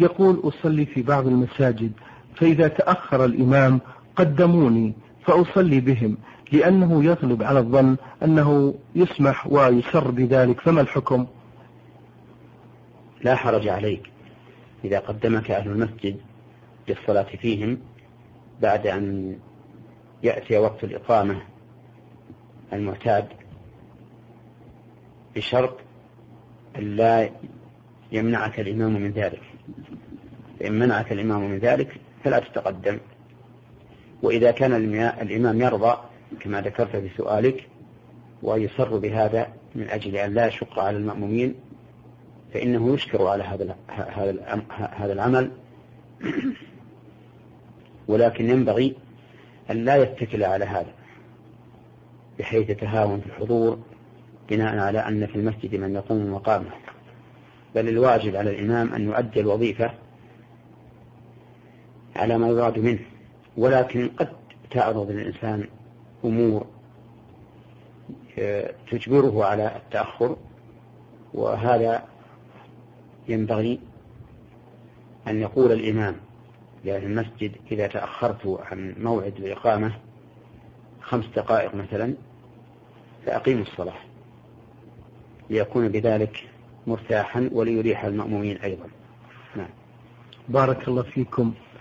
يقول أصلي في بعض المساجد، فإذا تأخر الإمام قدموني فأصلي بهم، لأنه يغلب على الظن أنه يسمح ويسر بذلك، فما الحكم؟ لا حرج عليك إذا قدمك أهل المسجد للصلاة فيهم بعد أن يأتي وقت الإقامة المعتاد، بشرط أن لا يمنعك الإمام من ذلك. فإن منعك الإمام من ذلك فلا تتقدم. وإذا كان الإمام يرضى كما ذكرت في سؤالك ويصر بهذا من أجل أن لا يشق على المأمومين، فإنه يشكر على هذا العمل، ولكن ينبغي أن لا يتكل على هذا بحيث يتهاون في الحضور بناء على أن في المسجد من يقوم مقامه، بل الواجب على الإمام أن يؤدي الوظيفة على ما يراد منه. ولكن قد تعرض للإنسان أمور تجبره على التأخر، وهذا ينبغي أن يقول الإمام لأهل المسجد إذا تأخرت عن موعد الإقامة 5 دقائق مثلا فأقيموا الصلاة، ليكون بذلك مرتاحا وليريح المأمومين أيضا. نعم. بارك الله فيكم.